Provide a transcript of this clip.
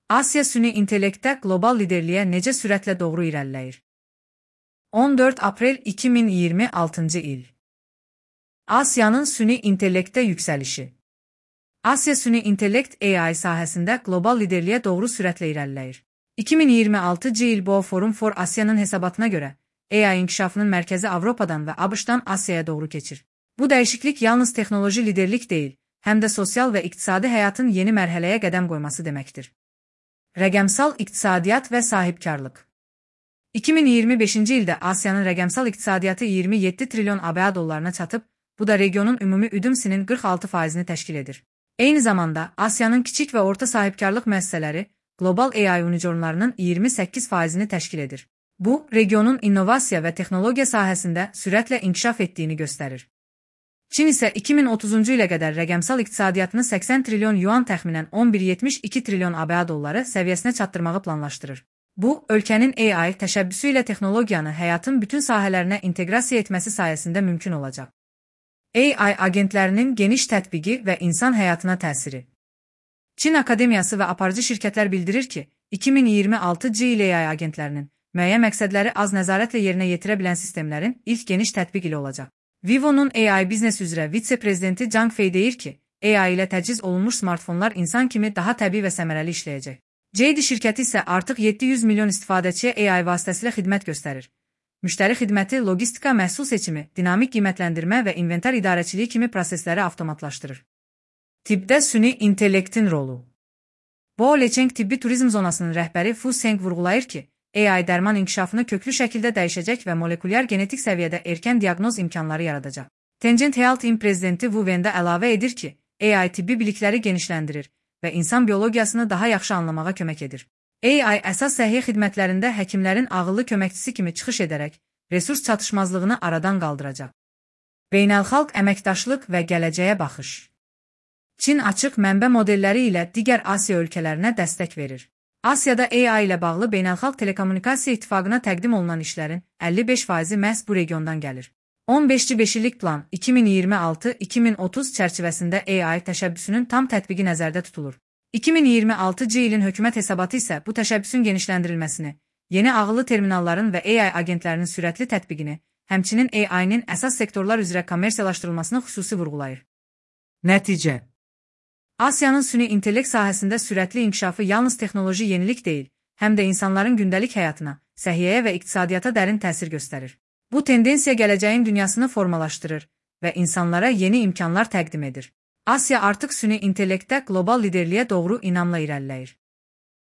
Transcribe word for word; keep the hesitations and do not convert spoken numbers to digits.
Asiya süni intellektdə qlobal liderliyə necə sürətlə doğru irəliləyir? on dörd aprel iki min iyirmi altıncı il. Asiyanın süni intellektdə yüksəlişi. Asiya süni intellekt A I sahəsində qlobal liderliyə doğru sürətlə irəliləyir. iki min iyirmi altıncı il Boa Forum for Asiyanın hesabatına görə, A I inkişafının mərkəzi Avropadan və ABŞ-dan Asiyaya doğru keçir. Bu dəyişiklik yalnız texnoloji liderlik deyil, həm də sosial və iqtisadi həyatın yeni mərhələyə qədəm qoyması deməkdir. Rəqəmsal iqtisadiyyat və sahibkarlıq. iki min iyirmi beşinci ildə Asiyanın rəqəmsal iqtisadiyyatı iyirmi yeddi trilyon ABŞ dollarına çatıb, bu da regionun ümumi üdümsinin qırx altı faizini təşkil edir. Eyni zamanda, Asiyanın kiçik və orta sahibkarlıq müəssisələri qlobal A I unicornlarının iyirmi səkkiz faizini təşkil edir. Bu, regionun innovasiya və texnologiya sahəsində sürətlə inkişaf etdiyini göstərir. Çin isə iki min otuzuncu ilə qədər rəqəmsal iqtisadiyyatını səksən trilyon yuan təxminən on bir nöqtə yetmiş iki trilyon ABŞ dolları səviyyəsinə çatdırmağı planlaşdırır. Bu, ölkənin A I təşəbbüsü ilə texnologiyanı həyatın bütün sahələrinə inteqrasiya etməsi sayəsində mümkün olacaq. A I agentlərinin geniş tətbiqi və insan həyatına təsiri. Çin Akademiyası və aparıcı şirkətlər bildirir ki, iki min iyirmi altıncı il A I agentlərinin müəyyən məqsədləri az nəzarətlə yerinə yetirə bilən sistemlərin ilk geniş tətbiq ilə olacaq. Vivo'nun A I biznes üzrə vitse-prezidenti Zhang Fei deyir ki, A I ilə təchiz olunmuş smartfonlar insan kimi daha təbii və səmərəli işləyəcək. J D şirkəti isə artıq yeddi yüz milyon istifadəçiyə A I vasitəsilə xidmət göstərir. Müştəri xidməti, logistika, məhsul seçimi, dinamik qiymətləndirmə və inventar idarəçiliyi kimi prosesləri avtomatlaşdırır. Tibbdə süni intellektin rolu. Bo Lecheng tibbi turizm zonasının rəhbəri Fu Seng vurğulayır ki, A I dərman inkişafını köklü şəkildə dəyişəcək və molekulyar genetik səviyyədə erkən diaqnoz imkanları yaradacaq. Tencent Health Inc prezidenti Wu Wendə əlavə edir ki, A I tibbi bilikləri genişləndirir və insan biologiyasını daha yaxşı anlamağa kömək edir. A I əsas səhiyyə xidmətlərində həkimlərin ağıllı köməkçisi kimi çıxış edərək, resurs çatışmazlığını aradan qaldıracaq. Beynəlxalq əməkdaşlıq və gələcəyə baxış. Çin açıq mənbə modelləri ilə digər Asiya ölkələrinə dəstək verir. Asiyada A I ilə bağlı Beynəlxalq Telekommunikasiya İttifaqına təqdim olunan işlərin əlli beş faizi məhz bu regiondan gəlir. on beş beş illik plan iki min iyirmi altı iki min otuz çərçivəsində A I təşəbbüsünün tam tətbiqi nəzərdə tutulur. iki min iyirmi altıncı ilin hökumət hesabatı isə bu təşəbbüsün genişləndirilməsini, yeni ağıllı terminalların və A I agentlərinin sürətli tətbiqini, həmçinin A I-nin əsas sektorlar üzrə kommersiyalaşdırılmasını xüsusi vurğulayır. Nəticə. Asiyanın süni intellekt sahəsində sürətli inkişafı yalnız texnoloji yenilik deyil, həm də insanların gündəlik həyatına, səhiyyəyə və iqtisadiyyata dərin təsir göstərir. Bu tendensiya gələcəyin dünyasını formalaşdırır və insanlara yeni imkanlar təqdim edir. Asiya artıq süni intellektdə qlobal liderliyə doğru inamla irəliləyir.